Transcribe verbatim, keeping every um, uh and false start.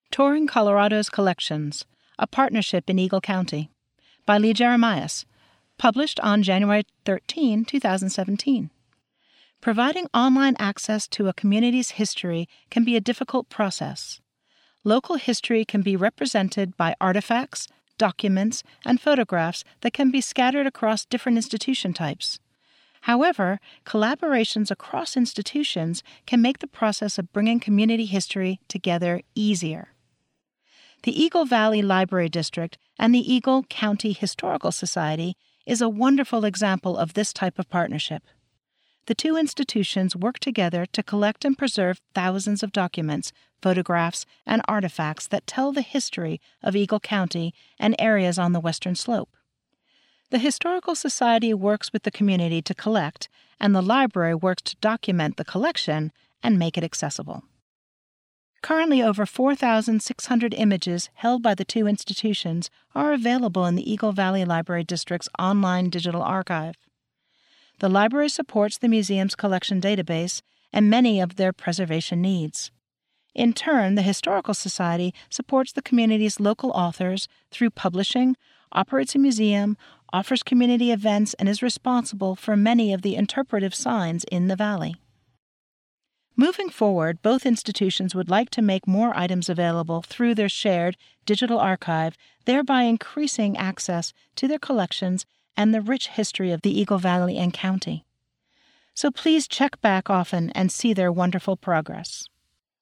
Touring Colorado's Collections, a Partnership in Eagle County, by Lee Jeremias, published on January thirteenth, two thousand seventeen. Providing online access to a community's history can be a difficult process. Local history can be represented by artifacts, documents, and photographs that can be scattered across different institution types. However, collaborations across institutions can make the process of bringing community history together easier. The Eagle Valley Library District and the Eagle County Historical Society is a wonderful example of this type of partnership. The two institutions work together to collect and preserve thousands of documents, photographs, and artifacts that tell the history of Eagle County and areas on the Western Slope. The Historical Society works with the community to collect, and the library works to document the collection and make it accessible. Currently, over four thousand six hundred images held by the two institutions are available in the Eagle Valley Library District's online digital archive. The library supports the museum's collection database and many of their preservation needs. In turn, the Historical Society supports the community's local authors through publishing, operates a museum, offers community events, and is responsible for many of the interpretive signs in the valley. Moving forward, both institutions would like to make more items available through their shared digital archive, thereby increasing access to their collections and the rich history of the Eagle Valley and County. So please check back often and see their wonderful progress.